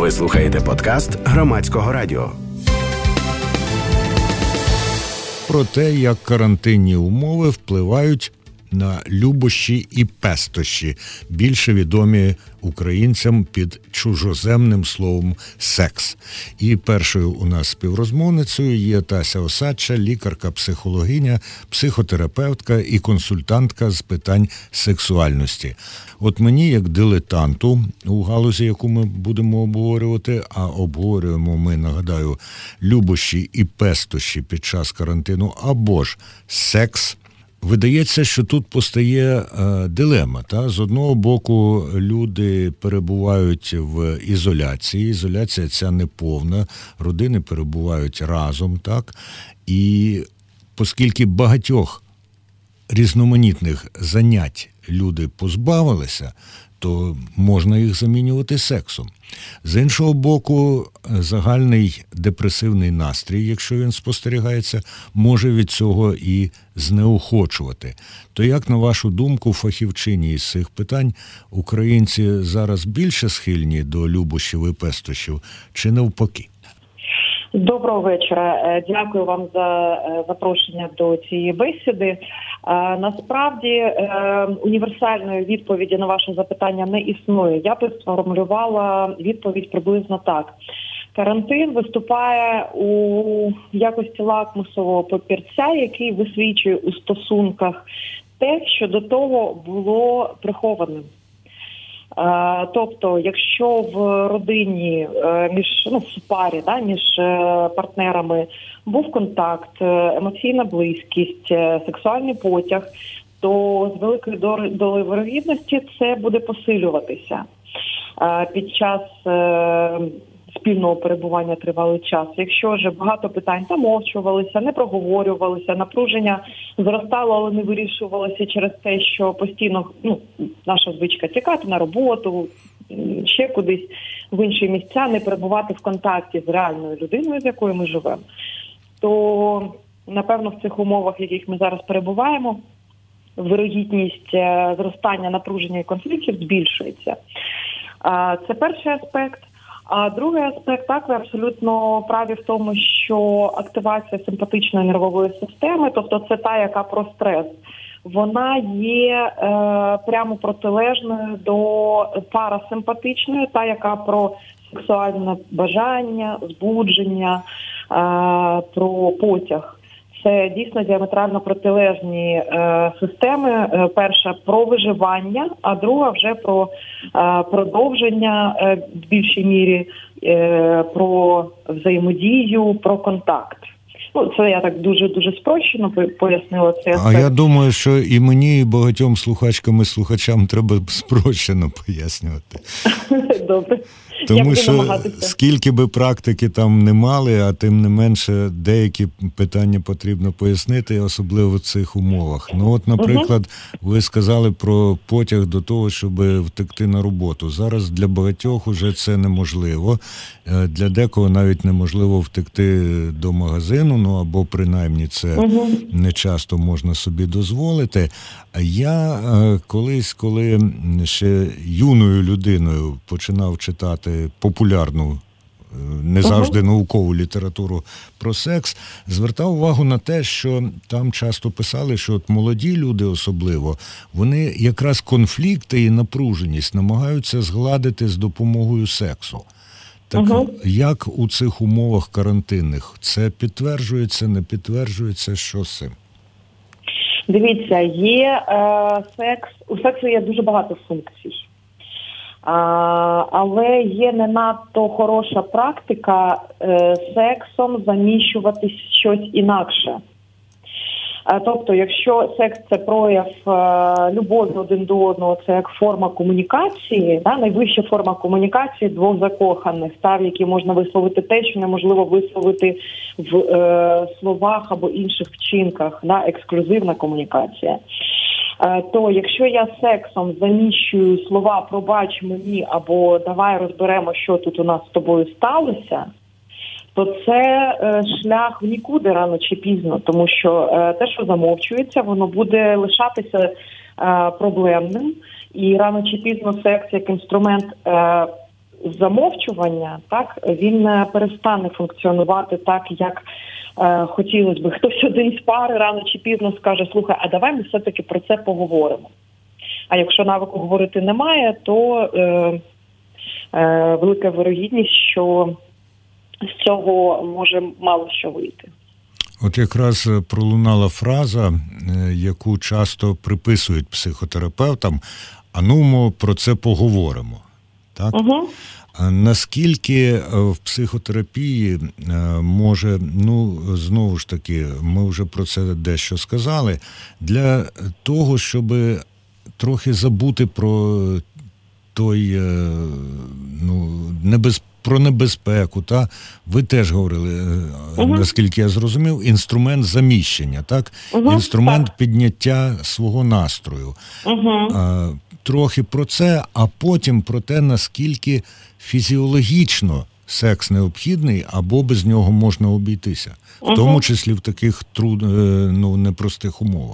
Ви слухаєте подкаст Громадського радіо. Про те, як карантинні умови впливають на любощі і пестощі, більше відомі українцям під чужоземним словом «секс». І першою у нас співрозмовницею є Тася Осадча, лікарка-психологиня, психотерапевтка і консультантка з питань сексуальності. От мені, як дилетанту у галузі, яку ми будемо обговорювати, а обговорюємо ми, нагадаю, любощі і пестощі під час карантину, або ж секс, видається, що тут постає дилема. З одного боку, люди перебувають в ізоляції. Ізоляція ця неповна, родини перебувають разом. І оскільки багатьох різноманітних занять люди позбавилися, то можна їх замінювати сексом. З іншого боку, загальний депресивний настрій, якщо він спостерігається, може від цього і знеохочувати. То як, на вашу думку, фахівчині із цих питань, українці зараз більше схильні до любощів і пестощів, чи навпаки? Доброго вечора. Дякую вам за запрошення до цієї бесіди. Насправді, універсальної відповіді на ваше запитання не існує. Я б сформулювала відповідь приблизно так. Карантин виступає у якості лакмусового папірця, який висвічує у стосунках те, що до того було прихованим. Тобто, якщо в родині, в парі, між партнерами був контакт, емоційна близькість, сексуальний потяг, то з великою долею вірогідності це буде посилюватися під час спільного перебування тривалий час. Якщо ж багато питань замовчувалися, не проговорювалися, напруження зростало, але не вирішувалося через те, що постійно наша звичка тікати на роботу, ще кудись в інші місця, не перебувати в контакті з реальною людиною, з якою ми живемо, то, напевно, в цих умовах, в яких ми зараз перебуваємо, вирогідність зростання напруження і конфліктів збільшується. Це перший аспект. А другий аспект, ви абсолютно праві в тому, що активація симпатичної нервової системи, тобто це та, яка про стрес, вона є прямо протилежною до парасимпатичної, та, яка про сексуальне бажання, збудження, про потяг. Це дійсно діаметрально протилежні системи. Перша про виживання, а друга вже про продовження в більшій мірі, про взаємодію, про контакт. Це я так дуже спрощено пояснила цей аспект. А я думаю, що і мені, і багатьом слухачкам і слухачам треба спрощено пояснювати. Добре. Тому що скільки би практики там не мали, а тим не менше деякі питання потрібно пояснити, особливо в цих умовах. Наприклад, ви сказали про потяг до того, щоб втекти на роботу. Зараз для багатьох уже це неможливо. Для декого навіть неможливо втекти до магазину, або принаймні це не часто можна собі дозволити. Я колись, коли ще юною людиною починав читати популярну, не завжди наукову літературу про секс, звертав увагу на те, що там часто писали, що от молоді люди особливо, вони якраз конфлікти і напруженість намагаються згладити з допомогою сексу. Так як у цих умовах карантинних? Це підтверджується, не підтверджується? Що з цим? Дивіться, є секс, у сексу є дуже багато функцій. Але є не надто хороша практика сексом заміщувати щось інакше. Тобто, якщо секс – це прояв любові один до одного, це як форма комунікації, найвища форма комунікації двох закоханих, в якій можна висловити те, що неможливо висловити в словах або інших вчинках, ексклюзивна комунікація. То якщо я сексом заміщую слова «пробач мені» або «давай розберемо, що тут у нас з тобою сталося», то це шлях в нікуди рано чи пізно, тому що те, що замовчується, воно буде лишатися проблемним, і рано чи пізно секс як інструмент замовчування, так, він перестане функціонувати так, як хотілося би. Хтось один з пари рано чи пізно скаже: слухай, а давай ми все-таки про це поговоримо. А якщо навику говорити немає, то велика вирогідність, що з цього може мало що вийти. От якраз пролунала фраза, яку часто приписують психотерапевтам: «А ну, ми про це поговоримо». Так? Угу. Наскільки в психотерапії може, знову ж таки, ми вже про це дещо сказали, для того, щоб трохи забути про той, про небезпеку, та? Ви теж говорили, наскільки я зрозумів, інструмент заміщення, так? Інструмент підняття свого настрою. Трохи про це, а потім про те, наскільки фізіологічно секс необхідний, або без нього можна обійтися. В тому числі в таких непростих умовах.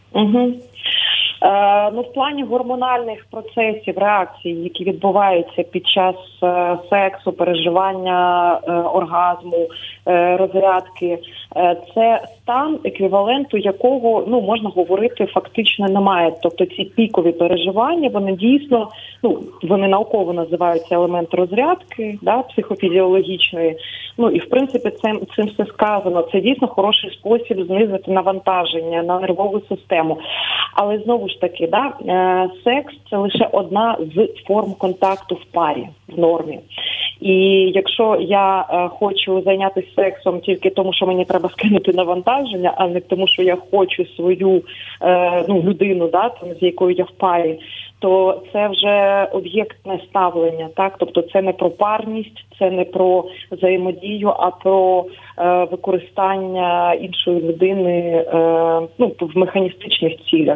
В плані гормональних процесів, реакцій, які відбуваються під час сексу, переживання оргазму, розрядки, це стан, еквіваленту якого, можна говорити, фактично немає. Тобто ці пікові переживання, вони дійсно, вони науково називаються елемент розрядки, психофізіологічної. І, в принципі, цим все сказано. Це дійсно хороший спосіб знизити навантаження на нервову систему. Але, знову ж таки, секс – це лише одна з форм контакту в парі, в нормі. І якщо я хочу зайнятися сексом тільки тому, що мені треба скинути навантаження, а не тому, що я хочу свою людину, з якою я в парі, то це вже об'єктне ставлення, так? Тобто це не про парність, це не про взаємодію, а про використання іншої людини в механістичних цілях.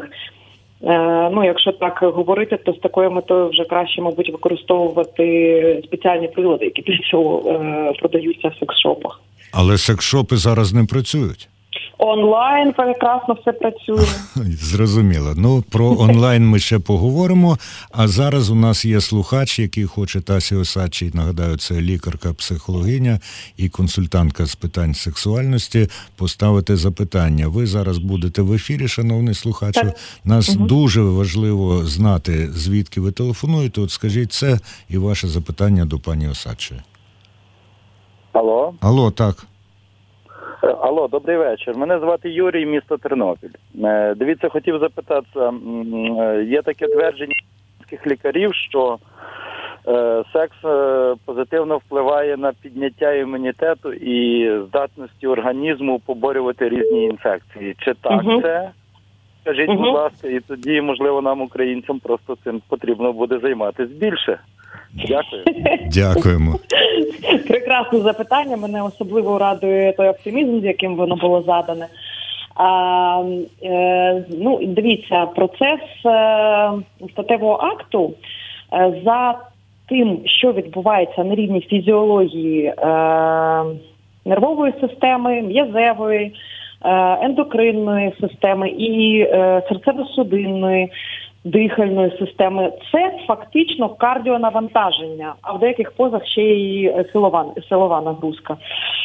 Якщо так говорити, то з такою метою вже краще, мабуть, використовувати спеціальні прилади, які для цього продаються в секс-шопах. Але секс-шопи зараз не працюють? Онлайн прекрасно все працює. Зрозуміло. Про онлайн ми ще поговоримо. А зараз у нас є слухач, який хоче, Тасі Осадчий, нагадаю, це лікарка-психологиня і консультантка з питань сексуальності, поставити запитання. Ви зараз будете в ефірі, шановний слухачу. Нас дуже важливо знати, звідки ви телефонуєте. От скажіть це і ваше запитання до пані Осадчої. Алло. Алло, так. Алло, добрий вечір. Мене звати Юрій, місто Тернопіль. Дивіться, хотів запитатися, є таке твердження лікарів, що секс позитивно впливає на підняття імунітету і здатності організму поборювати різні інфекції. Чи так це? Скажіть, будь ласка, і тоді, можливо, нам, українцям, просто цим потрібно буде займатися більше. Дякую. Дякуємо. Прекрасне запитання. Мене особливо радує той оптимізм, з яким воно було задане. Дивіться, процес статевого акту за тим, що відбувається на рівні фізіології нервової системи, м'язевої, ендокринної системи і серцево-судинної, дихальної системи, це фактично кардіонавантаження, а в деяких позах ще й силова нагрузка.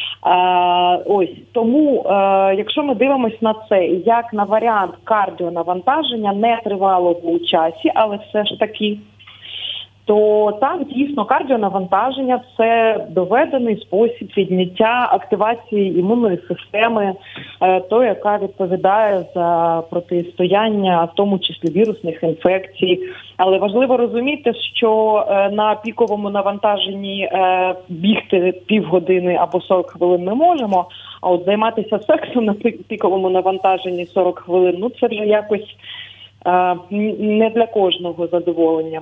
Тому, якщо ми дивимося на це як на варіант кардіонавантаження нетривалого у часі, але все ж таки, то так, дійсно, кардіонавантаження – це доведений спосіб підняття активації імунної системи, яка відповідає за протистояння, в тому числі вірусних інфекцій. Але важливо розуміти, що на піковому навантаженні бігти півгодини або 40 хвилин ми можемо, а от займатися сексом на піковому навантаженні 40 хвилин, це вже якось не для кожного задоволення.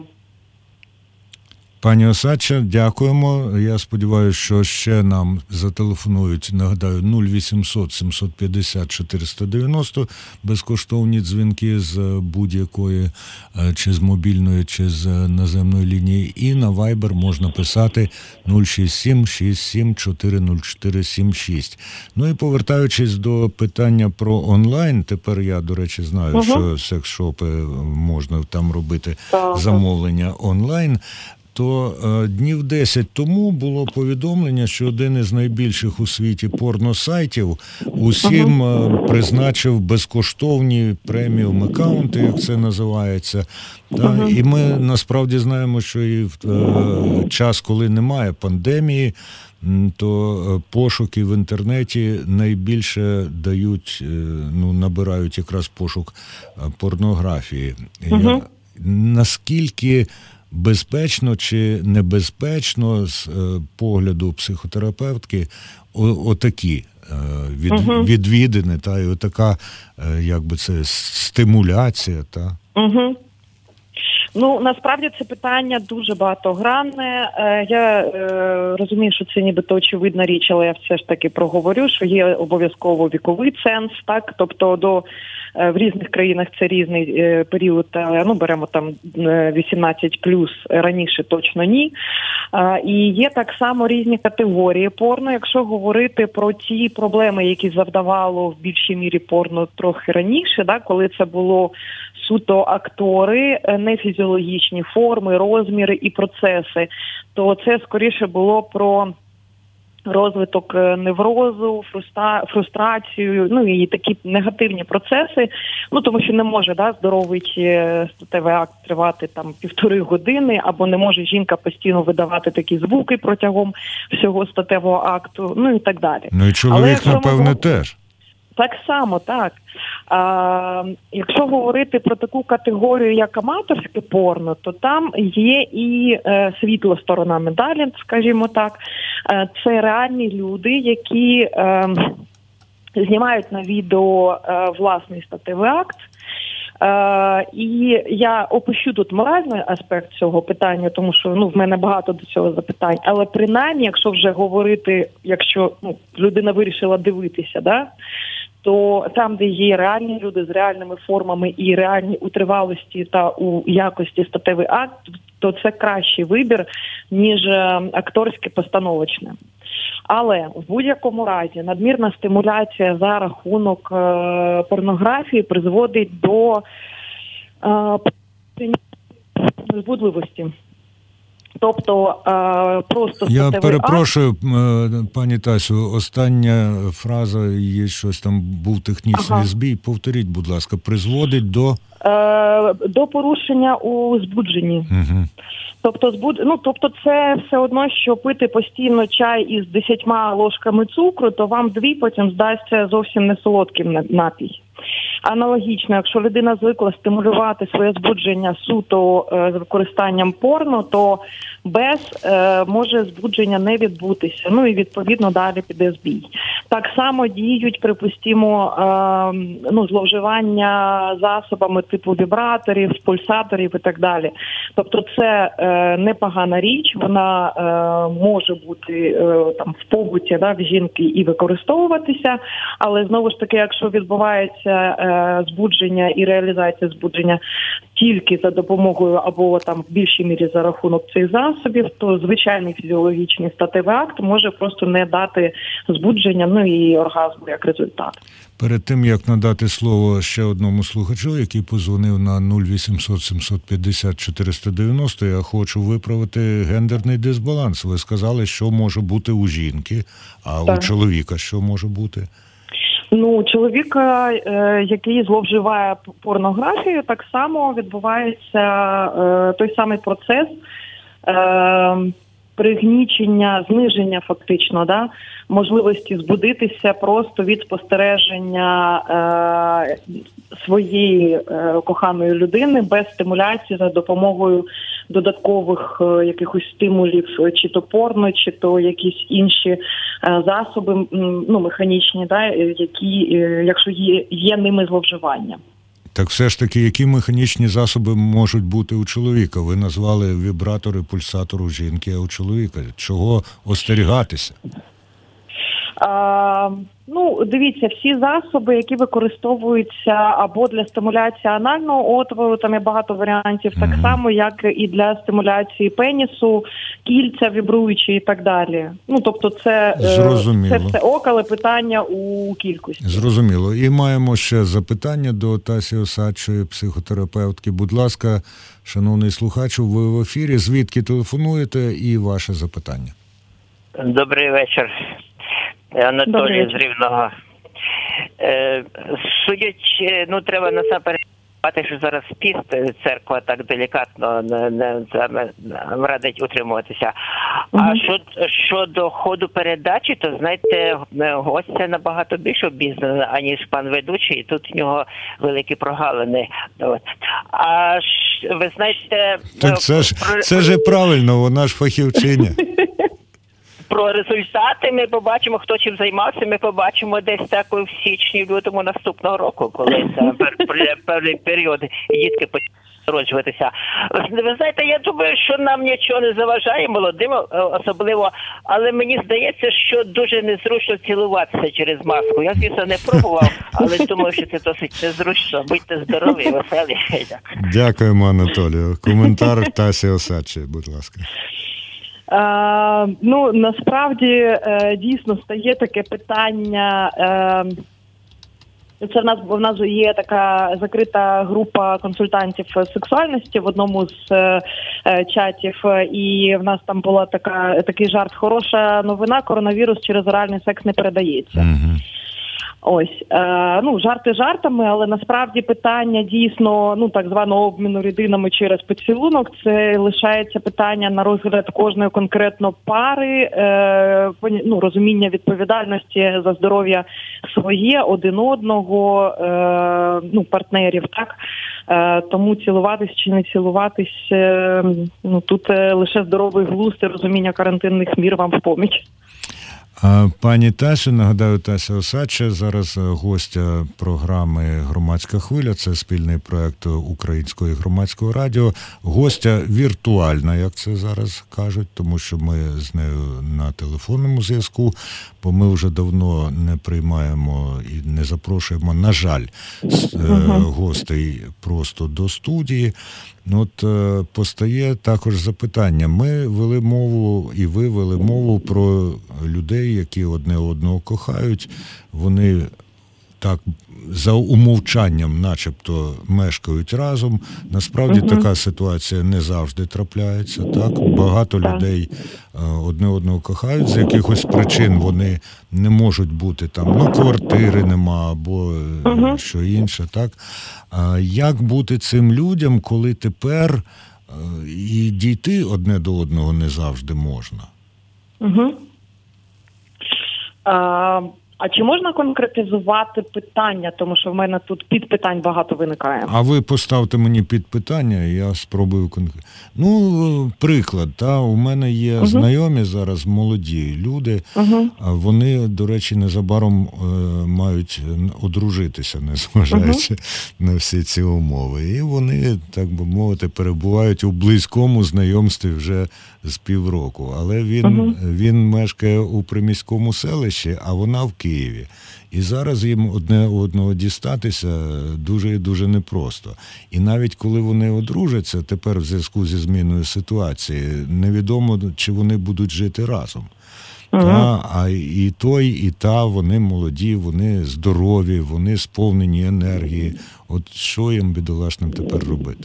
Пані Осадча, дякуємо. Я сподіваюся, що ще нам зателефонують, нагадаю, 0800 750 490, безкоштовні дзвінки з будь-якої, чи з мобільної, чи з наземної лінії. І на Viber можна писати 067 67 404 76. І повертаючись до питання про онлайн, тепер я, до речі, знаю, що секс-шопи можна там робити замовлення онлайн. то днів 10 тому було повідомлення, що один із найбільших у світі порносайтів усім призначив безкоштовні преміум акаунти, як це називається. І ми насправді знаємо, що і в час, коли немає пандемії, то пошуки в інтернеті найбільше дають, набирають якраз пошук порнографії. Наскільки безпечно чи небезпечно з погляду психотерапевтки отакі відвідини, і отака, стимуляція, та? Насправді це питання дуже багатогранне. Я розумію, що це нібито очевидна річ, але я все ж таки проговорю, що є обов'язково віковий ценз, так, тобто в різних країнах це різний період, беремо там 18+, раніше точно ні. І є так само різні категорії порно. Якщо говорити про ті проблеми, які завдавало в більшій мірі порно трохи раніше, коли це було суто актори, не фізіологічні форми, розміри і процеси, то це скоріше було про розвиток неврозу, фрустрацію, і такі негативні процеси, тому що не може здоровий статевий акт тривати там 1,5 години, або не може жінка постійно видавати такі звуки протягом всього статевого акту, і так далі. І чоловік, напевне, теж. Так само, так. Якщо говорити про таку категорію, як аматорське порно, то там є і світла сторона медалі, скажімо так. Це реальні люди, які знімають на відео власний статевий акт. І я опущу тут моральний аспект цього питання, тому що в мене багато до цього запитань. Але принаймні, якщо вже говорити, якщо людина вирішила дивитися, то там, де є реальні люди з реальними формами і реальні у тривалості та у якості статевий акт, то це кращий вибір, ніж акторське постановочне. Але в будь-якому разі надмірна стимуляція за рахунок порнографії призводить до збудливості. Тобто просто я перепрошую, пані Тасю, остання фраза, є щось там, був технічний збій. Повторіть, будь ласка, призводить до порушення у збудженні. Тобто це все одно, що пити постійно чай із 10 ложками цукру, то вам 2 потім здасться зовсім не солодким напій. Аналогічно, якщо людина звикла стимулювати своє збудження суто з використанням порно, то без може збудження не відбутися. І відповідно далі піде збій. Так само діють, припустимо, зловживання засобами типу вібраторів, пульсаторів і так далі. Тобто це непогана річ, вона може бути там в побуті в жінки і використовуватися, але знову ж таки, якщо відбувається збудження і реалізація збудження тільки за допомогою або там в більшій мірі за рахунок цих засобів, то звичайний фізіологічний статевий акт може просто не дати збудження, і оргазму як результат. Перед тим, як надати слово ще одному слухачу, який позвонив на 0800 750 490, я хочу виправити гендерний дисбаланс. Ви сказали, що може бути у жінки, а у чоловіка що може бути? Чоловіка, який зловживає порнографією, так само відбувається той самий процес пригнічення, зниження фактично, можливості збудитися просто від спостереження своєї коханої людини без стимуляції за допомогою додаткових якихось стимулів, чи то порно, чи то якісь інші засоби, механічні, які, якщо є ними зловживання. Так все ж таки, які механічні засоби можуть бути у чоловіка? Ви назвали вібратори, пульсатор у жінки, а у чоловіка. Чого остерігатися? Дивіться, всі засоби, які використовуються або для стимуляції анального отвору, там є багато варіантів, так само, як і для стимуляції пенісу, кільця вібруючі і так далі. Тобто це все ок, але питання у кількості. Зрозуміло. І маємо ще запитання до Тасі Осадчої, психотерапевтки. Будь ласка, шановний слухачу, ви в ефірі. Звідки телефонуєте і ваше запитання? Добрий вечір. Анатолій з Рівного. Судячи, треба насамперед, що зараз піст, церква так делікатно не радить утримуватися. А щодо ходу передачі, то, знаєте, гостя набагато більш обізнаний, аніж пан ведучий, і тут в нього великі прогалини. А ви знаєте... Так це ж правильно, вона ж фахівчиня. Про результати ми побачимо, хто чим займався, ми побачимо десь так в січні, лютому наступного року, коли це певний період дітки почнуть народжуватися. Ви знаєте, я думаю, що нам нічого не заважає, молодим особливо, але мені здається, що дуже незручно цілуватися через маску. Я, звісно, не пробував, але думаю, що це досить незручно. Будьте здорові, веселі. Дякуємо, Анатолію. Коментар Тасі Осадчої, будь ласка. Насправді, дійсно, стає таке питання. Це в нас є така закрита група консультантів сексуальності в одному з чатів, і в нас там була такий жарт. Хороша новина, коронавірус через оральний секс не передається. Ось, жарти жартами, але насправді питання дійсно, так званого обміну рідинами через поцілунок, це лишається питання на розгляд кожної конкретно пари, розуміння відповідальності за здоров'я своє, один одного, партнерів, так? Тому цілуватись чи не цілуватись, тут лише здоровий глузд і розуміння карантинних мір вам в поміч. Пані Тасю, нагадаю, Тася Осадча зараз гостя програми «Громадська хвиля». Це спільний проект Українського і Громадського радіо. Гостя віртуальна, як це зараз кажуть, тому що ми з нею на телефонному зв'язку, бо ми вже давно не приймаємо і не запрошуємо, на жаль, гостей просто до студії. Постає також запитання. Ми вели мову, і ви вели мову про людей, які одне одного кохають. Вони так за умовчанням начебто мешкають разом. Насправді така ситуація не завжди трапляється. Так? Багато людей одне одного кохають, з якихось причин вони не можуть бути там, квартири нема або що інше. Так? Як бути цим людям, коли тепер і дійти одне до одного не завжди можна? А чи можна конкретизувати питання? Тому що в мене тут підпитань багато виникає. А ви поставте мені підпитання, і я спробую приклад. У мене є знайомі зараз молоді люди, вони, до речі, незабаром мають одружитися, незважаючи на всі ці умови. І вони, так би мовити, перебувають у близькому знайомстві вже з півроку. Але він мешкає у приміському селищі, а вона в Києві. І зараз їм одне одного дістатися дуже і дуже непросто. І навіть коли вони одружаться, тепер в зв'язку зі зміною ситуації, невідомо, чи вони будуть жити разом. А і той, і та, вони молоді, вони здорові, вони сповнені енергії. От що їм, бідолашним, тепер робити?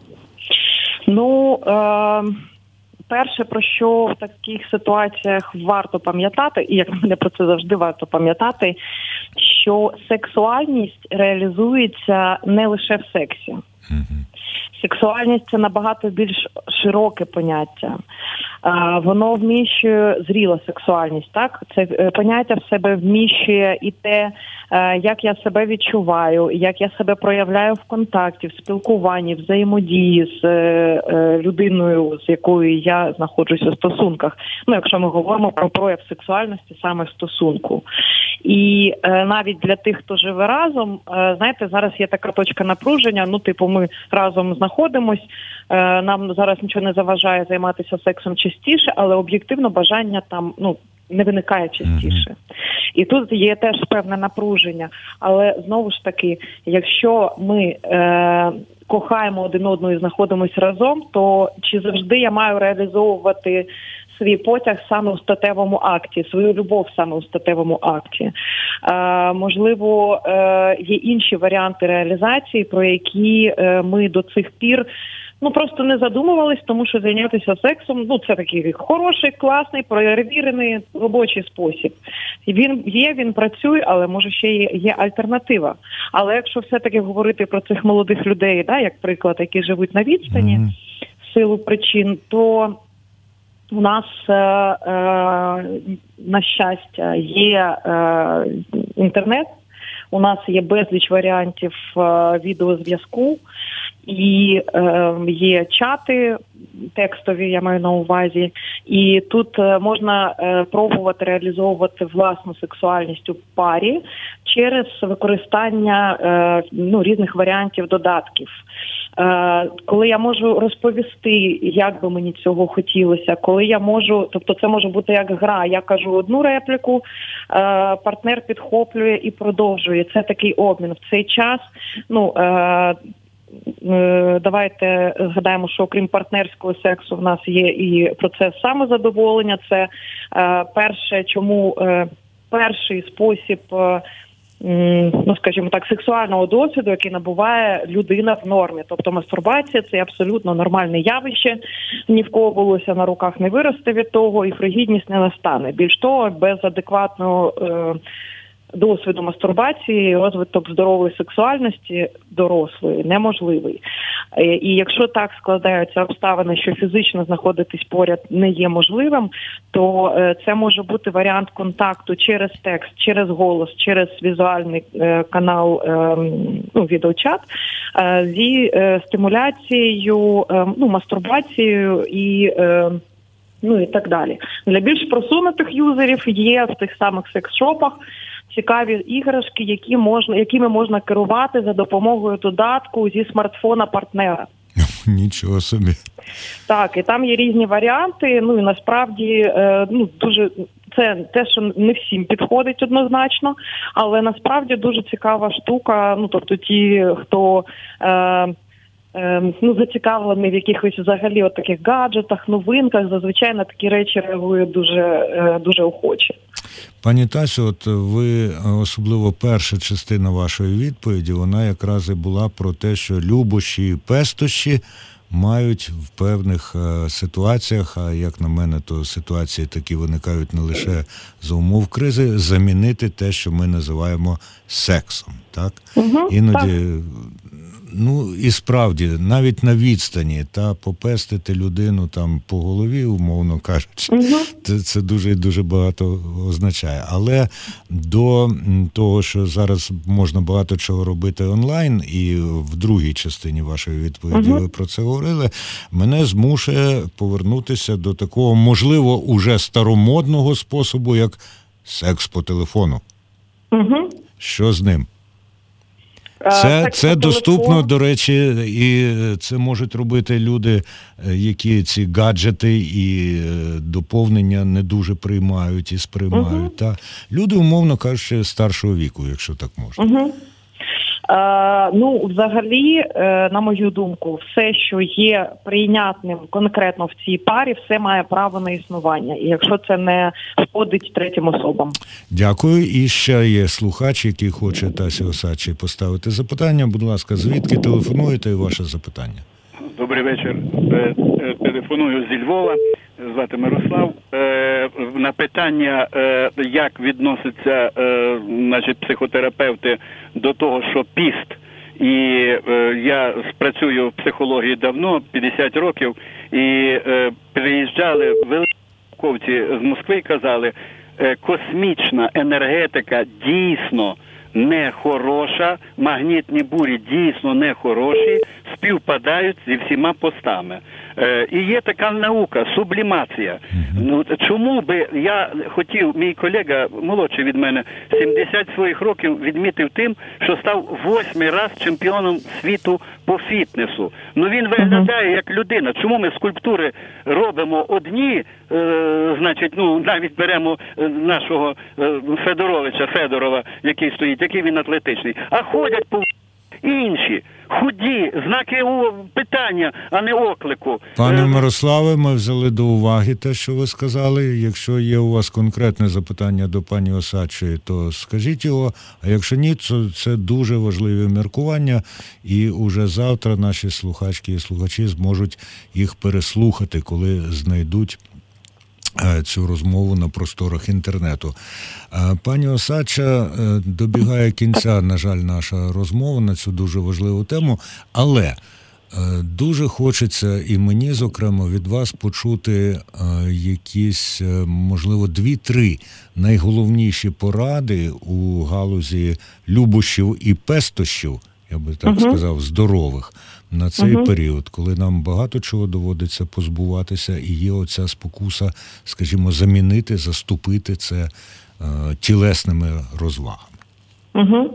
Перше, про що в таких ситуаціях варто пам'ятати, і як на мене про це завжди варто пам'ятати, що сексуальність реалізується не лише в сексі. Сексуальність – це набагато більш широке поняття. Воно вміщує зріла сексуальність, так? Це поняття в себе вміщує і те, як я себе відчуваю, як я себе проявляю в контакті, в спілкуванні, в взаємодії з людиною, з якою я знаходжуся у стосунках. Якщо ми говоримо про прояв сексуальності саме в стосунку. І навіть для тих, хто живе разом, знаєте, зараз є така точка напруження, ми разом знаходимось, нам зараз нічого не заважає займатися сексом частіше, але об'єктивно бажання там, не виникає частіше. І тут є теж певне напруження. Але, знову ж таки, якщо ми кохаємо один одного і знаходимося разом, то чи завжди я маю реалізовувати свій потяг саме у статевому акті, свою любов саме у статевому акті? Можливо, є інші варіанти реалізації, про які ми до цих пір просто не задумувались, тому що зайнятися сексом, це такий хороший, класний, перевірений робочий спосіб. Він працює, але може ще є альтернатива. Але якщо все-таки говорити про цих молодих людей, як приклад, які живуть на відстані в силу причин, то у нас, на щастя, є інтернет, у нас є безліч варіантів відеозв'язку, і є чати текстові, я маю на увазі, і тут можна пробувати реалізовувати власну сексуальність у парі через використання різних варіантів додатків. Коли я можу розповісти, як би мені цього хотілося, коли я можу, тобто це може бути як гра, я кажу одну репліку, партнер підхоплює і продовжує. Це такий обмін. В цей час, давайте згадаємо, що окрім партнерського сексу в нас є і процес самозадоволення. Це перший спосіб, скажімо так, сексуального досвіду, який набуває людина в нормі. Тобто мастурбація – це абсолютно нормальне явище, ні в кого волосся на руках не виросте від того, і фригідність не настане. Більш того, без адекватного досвіду мастурбації розвиток здорової сексуальності дорослої неможливий. І якщо так складаються обставини, що фізично знаходитись поряд не є можливим, то це може бути варіант контакту через текст, через голос, через візуальний канал, відеочат, зі стимуляцією, мастурбацією і так далі. Для більш просунутих юзерів є в тих самих секс-шопах цікаві іграшки, якими можна керувати за допомогою додатку зі смартфона партнера. Нічого собі. Так, і там є різні варіанти, і насправді дуже це те, що не всім підходить однозначно, але насправді дуже цікава штука, тобто ті, хто зацікавлений в якихось взагалі таких гаджетах, новинках, зазвичай на такі речі реагують дуже, дуже охоче. Пані Тасю, ви, особливо перша частина вашої відповіді, вона якраз і була про те, що любощі і пестощі мають в певних ситуаціях, а як на мене, то ситуації такі виникають не лише за умов кризи, замінити те, що ми називаємо сексом. Так? Іноді... і справді, навіть на відстані, попестити людину по голові, умовно кажучи, це дуже і дуже багато означає. Але до того, що зараз можна багато чого робити онлайн, і в другій частині вашої відповіді ви про це говорили, мене змушує повернутися до такого, можливо, уже старомодного способу, як секс по телефону. Що з ним? Це доступно, до речі, і це можуть робити люди, які ці гаджети і доповнення не дуже приймають і сприймають. Люди, умовно кажучи, старшого віку, якщо так можна. Взагалі, на мою думку, все, що є прийнятним конкретно в цій парі, все має право на існування. І якщо це не шкодить третім особам. Дякую. І ще є слухач, який хоче Тасі Осадчій поставити запитання. Будь ласка, звідки телефонуєте і ваше запитання? Добрий вечір. Телефоную зі Львова. Звати Мирослав. На питання, як відносяться психотерапевти до того, що піст, і я працюю в психології давно, 50 років, і приїжджали великі науковці з Москви і казали, космічна енергетика дійсно не хороша, магнітні бурі дійсно не хороші, співпадають зі всіма постами. І є така наука – сублімація. Ну, чому би я хотів, мій колега, молодший від мене, 70 своїх років відмітив тим, що став 8-й раз чемпіоном світу по фітнесу. Ну, він виглядає як людина. Чому ми скульптури робимо одні, значить, ну, навіть беремо нашого Федорова, який стоїть, який він атлетичний, а ходять по інші, худі, знаки питання, а не оклику. Пане Мирославе, ми взяли до уваги те, що ви сказали. Якщо є у вас конкретне запитання до пані Осадчої, то скажіть його, а якщо ні, то це дуже важливі міркування, і уже завтра наші слухачки і слухачі зможуть їх переслухати, коли знайдуть цю розмову на просторах інтернету. Пані Осадча, добігає кінця, на жаль, наша розмова на цю дуже важливу тему, але дуже хочеться і мені, зокрема, від вас почути якісь, можливо, 2-3 найголовніші поради у галузі любощів і пестощів, я би так сказав, здорових, на цей період, коли нам багато чого доводиться позбуватися, і є оця спокуса, скажімо, замінити, заступити це тілесними розвагами.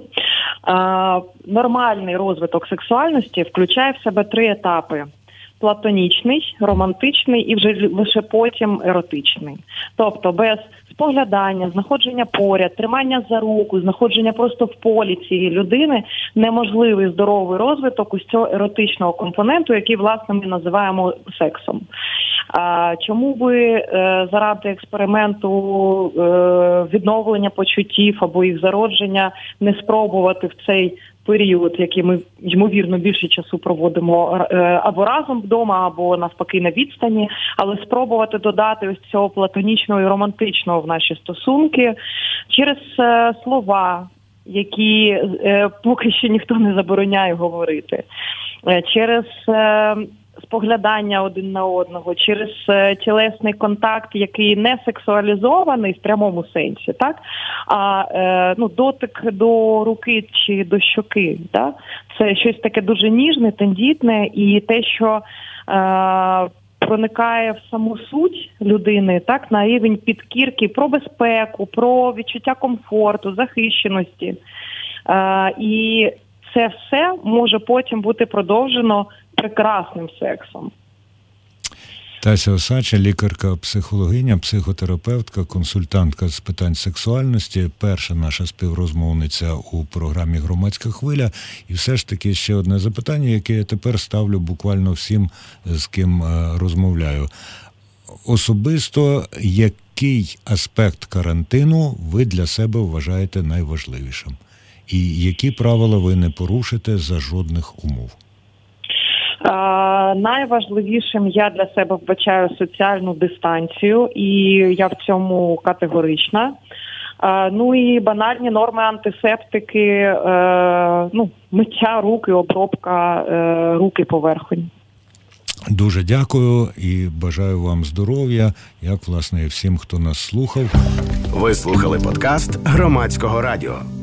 Нормальний розвиток сексуальності включає в себе 3 етапи. Платонічний, романтичний і вже лише потім еротичний. Тобто без споглядання, знаходження поряд, тримання за руку, знаходження просто в полі цієї людини неможливий здоровий розвиток ось цього еротичного компоненту, який, власне, ми називаємо сексом. Чому би заради експерименту відновлення почуттів або їх зародження не спробувати в цей період, який ми, ймовірно, більше часу проводимо або разом вдома, або навпаки на відстані, але спробувати додати ось цього платонічного і романтичного в наші стосунки через слова, які поки що ніхто не забороняє говорити, через споглядання один на одного, через тілесний контакт, який не сексуалізований в прямому сенсі, так? А дотик до руки чи до щоки, так? Це щось таке дуже ніжне, тендітне, і те, що проникає в саму суть людини, так, на рівень підкірки, про безпеку, про відчуття комфорту, захищеності. І це все може потім бути продовжено прекрасним сексом. Тася Осадча, лікарка-психологиня, психотерапевтка, консультантка з питань сексуальності, перша наша співрозмовниця у програмі «Громадська хвиля». І все ж таки ще одне запитання, яке я тепер ставлю буквально всім, з ким розмовляю. Особисто, який аспект карантину ви для себе вважаєте найважливішим? І які правила ви не порушите за жодних умов? Найважливішим я для себе вбачаю соціальну дистанцію, і я в цьому категорична. Ну і банальні норми антисептики, миття рук і обробка рук і поверхонь. Дуже дякую і бажаю вам здоров'я, як, власне, і всім, хто нас слухав. Ви слухали подкаст Громадського радіо.